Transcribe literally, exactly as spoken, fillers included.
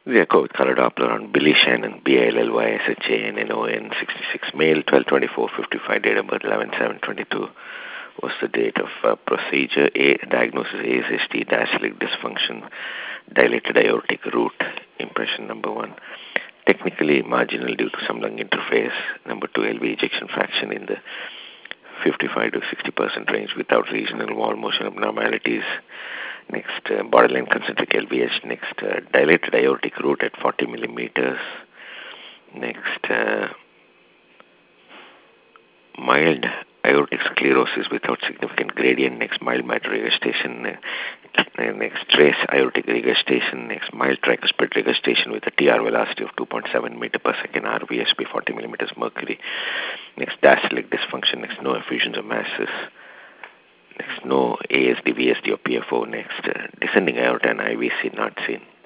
The echo with color Doppler on Billy Shannon, B L L Y S H A N N O N, sixty-six, male, twelve twenty-four fifty-five, date of birth eleven seven twenty-two. Was the date of uh, procedure. A diagnosis A S H T, diastolic dysfunction, dilated aortic root, impression number one. Technically marginal due to some lung interface. Number two, L V ejection fraction in the fifty-five to sixty percent range without regional wall motion abnormalities. Next, uh, borderline concentric L V H. Next, uh, dilated aortic root at forty millimeters. Next, uh, mild aortic sclerosis without significant gradient. Next, mild mitral regurgitation. Uh, next, trace aortic regurgitation. Next, mild tricuspid regurgitation with a T R velocity of two point seven meter per second. R V S P forty millimeters mercury. Next, diastolic dysfunction. Next, no effusions of masses. Next, no A S D, V S D or P F O. Next, uh, descending aorta and I V C not seen.